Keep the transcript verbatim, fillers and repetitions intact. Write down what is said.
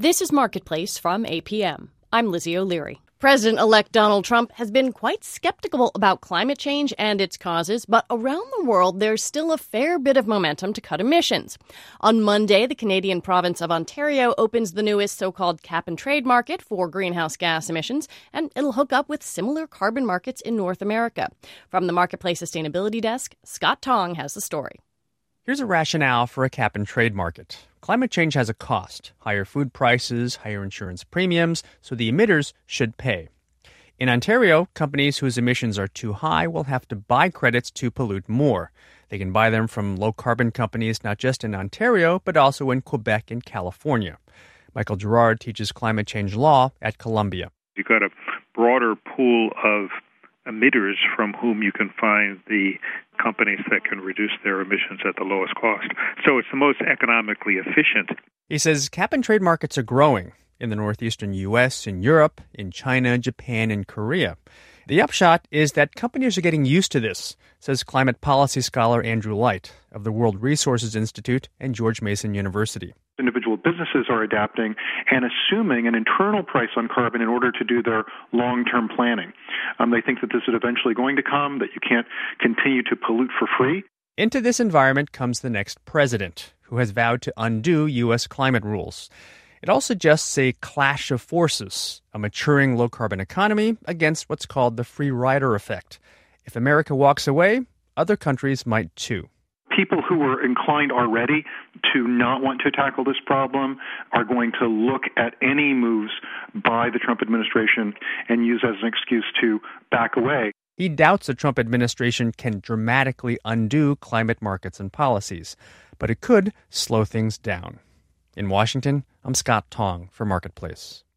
This is Marketplace from A P M. I'm Lizzie O'Leary. President-elect Donald Trump has been quite skeptical about climate change and its causes, but around the world there's still a fair bit of momentum to cut emissions. On Monday, the Canadian province of Ontario opens the newest so-called cap-and-trade market for greenhouse gas emissions, and it'll hook up with similar carbon markets in North America. From the Marketplace Sustainability Desk, Scott Tong has the story. Here's a rationale for a cap-and-trade market. Climate change has a cost, higher food prices, higher insurance premiums, so the emitters should pay. In Ontario, companies whose emissions are too high will have to buy credits to pollute more. They can buy them from low-carbon companies not just in Ontario, but also in Quebec and California. Michael Gerard teaches climate change law at Columbia. You've got a broader pool of emitters from whom you can find the companies that can reduce their emissions at the lowest cost. So it's the most economically efficient. He says cap-and-trade markets are growing in the northeastern U S, in Europe, in China, Japan, and Korea. The upshot is that companies are getting used to this, says climate policy scholar Andrew Light of the World Resources Institute and George Mason University. Individual businesses are adapting and assuming an internal price on carbon in order to do their long-term planning. Um, they think that this is eventually going to come, that you can't continue to pollute for free. Into this environment comes the next president, who has vowed to undo U S climate rules. It all suggests a clash of forces, a maturing low-carbon economy against what's called the free rider effect. If America walks away, other countries might too. People who are inclined already to not want to tackle this problem are going to look at any moves by the Trump administration and use as an excuse to back away. He doubts the Trump administration can dramatically undo climate markets and policies, but it could slow things down. In Washington, I'm Scott Tong for Marketplace.